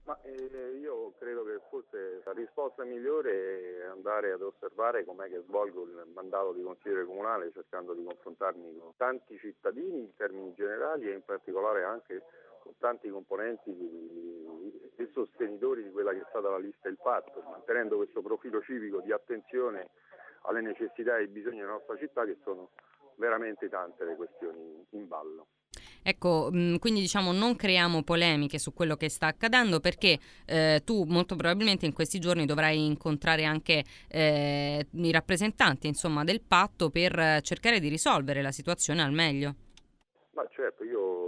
Ma io credo che forse la risposta migliore è andare ad osservare com'è che svolgo il mandato di consigliere comunale, cercando di confrontarmi con tanti cittadini in termini generali e in particolare anche con tanti componenti e sostenitori di quella che è stata la lista Il Patto, mantenendo questo profilo civico di attenzione alle necessità e ai bisogni della nostra città, che sono veramente tante le questioni in ballo. Ecco, quindi diciamo non creiamo polemiche su quello che sta accadendo perché tu molto probabilmente in questi giorni dovrai incontrare anche i rappresentanti, insomma, del patto per cercare di risolvere la situazione al meglio. Ma certo,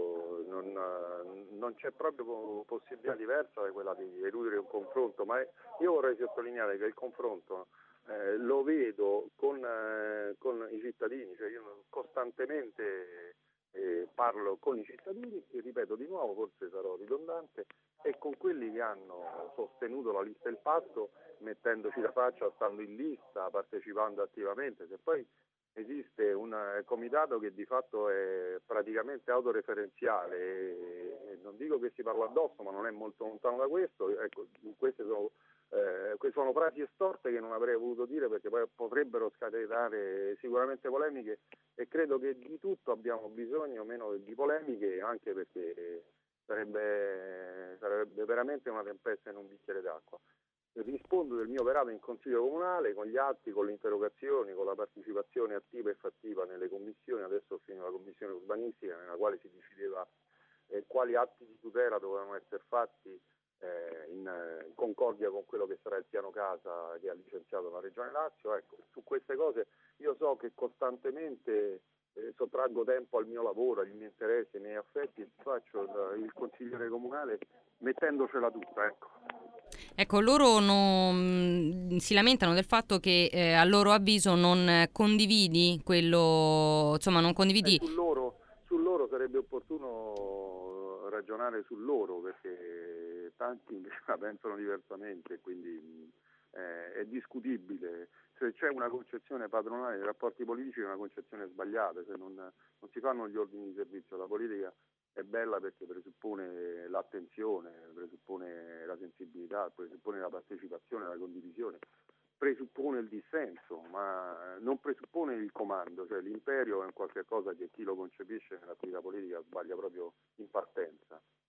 non c'è proprio possibilità diversa da quella di eludere un confronto, ma io vorrei sottolineare che il confronto lo vedo con i cittadini, cioè io costantemente parlo con i cittadini, e ripeto di nuovo, forse sarò ridondante, e con quelli che hanno sostenuto la lista del patto, mettendoci la faccia, stando in lista, partecipando attivamente. Se poi esiste un comitato che di fatto è praticamente autoreferenziale e non dico che si parla addosso, ma non è molto lontano da questo. Ecco, queste sono frasi estorte che non avrei voluto dire, perché poi potrebbero scatenare sicuramente polemiche, e credo che di tutto abbiamo bisogno, meno di polemiche, anche perché sarebbe veramente una tempesta in un bicchiere d'acqua. Rispondo del mio operato in Consiglio Comunale con gli atti, con le interrogazioni, con la partecipazione attiva e fattiva nelle commissioni. Adesso ho finito la commissione urbanistica, nella quale si decideva quali atti di tutela dovevano essere fatti in concordia con quello che sarà il piano casa che ha licenziato la Regione Lazio. Ecco, su queste cose io so che costantemente sottraggo tempo al mio lavoro, ai miei interessi, ai miei affetti, e faccio il consigliere comunale mettendocela tutta, ecco. Ecco, loro si lamentano del fatto che a loro avviso non condividi quello, insomma, non condividi. Su loro sarebbe opportuno ragionare su loro, perché tanti invece la pensano diversamente, quindi è discutibile. Se c'è una concezione padronale dei rapporti politici, è una concezione sbagliata, cioè non si fanno gli ordini di servizio. La politica è bella perché presuppone l'attenzione, presuppone la sensibilità, presuppone la partecipazione, la condivisione, presuppone il dissenso, ma non presuppone il comando, cioè l'imperio è un qualche cosa che chi lo concepisce nell'attività politica sbaglia proprio in partenza.